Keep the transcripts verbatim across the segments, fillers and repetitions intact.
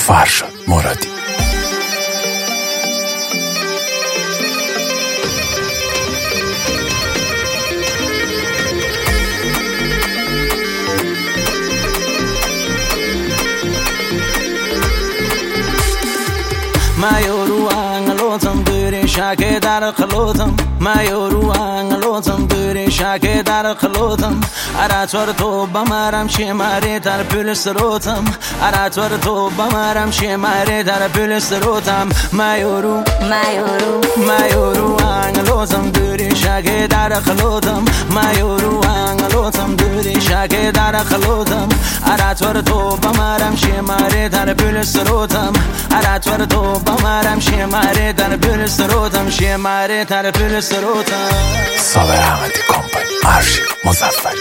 فرشاد مرادی. ما یورو انگلوتم دوری شاکه در خلوتم ما یورو انگلوتم دوری شاکه در خلوتم اراتور تو بمارم شماره در پل سروتم اراتور تو بمارم شماره در پل سروتم ما یورو ما یورو ما یورو انگلوتم دوری شاکه در خلوتم ما یورو انگلوتم دوری شاکه در خلوتم اراتور تو بمارم شماره در پل سروتم اراتور تو بمارم شماره در پل سروتم شماره در پل سروتم صابر احمدی کمپانی ارشیو مظفری.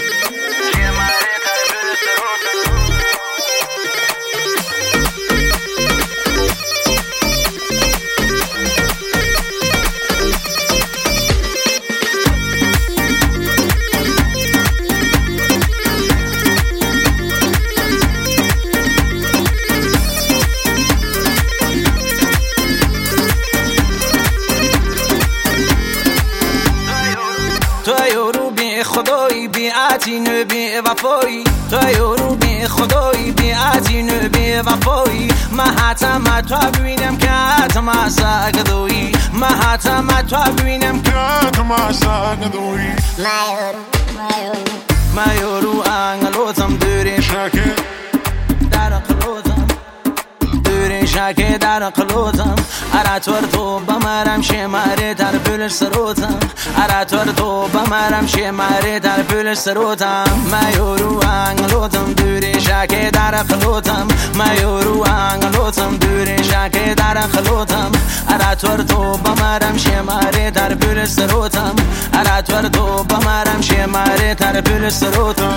تو یورو بی خدایی بی عتینه بی وفایی تو یورو بی خدایی بی عتینه بی وفایی ما حتما تو ببینم که حتما ساگدویی ما حتما تو ببینم که حتما ساگدویی ما یورو ما یورو ما یورو انگلوتم دوری شاکه در قلوتم دوری شاکه در قلوتم اراتور تو بمارم شماره در پل سروتم اراتور تو بمارم شماره در پل سروتم ما یورو انگلوتم دوری شاکه در قلوتم ما یورو انگلوتم دوری شاکه در قلوتم اراتور تو بمارم شماره در پل سروتم اراتور تو بمارم شماره در پل سروتم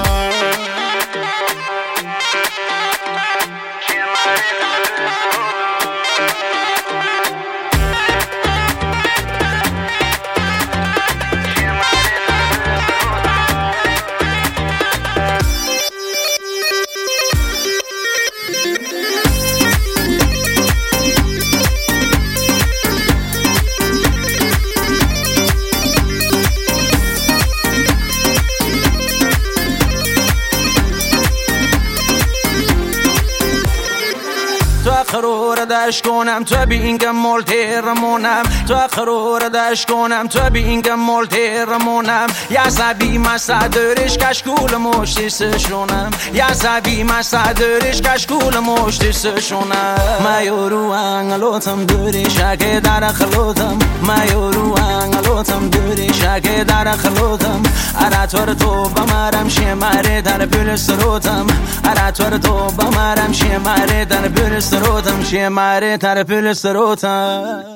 تو خرور داش کنم تو بینگم مولترمونم تو خرور داش کنم تو بینگم مولترمونم یا سبی مسادرش کشکول مشتی سشونم یا سبی مسادرش کشکول مشتی سشونم ما یورو انگلوتم دوری شاکه در خلوتم ما یورو انگلوتم دوری شاکه در خلوتم اراتور تو بمارم شماره در پل سروتم اراتور تو بمارم شماره در پل سروتم شماره در پل سروتم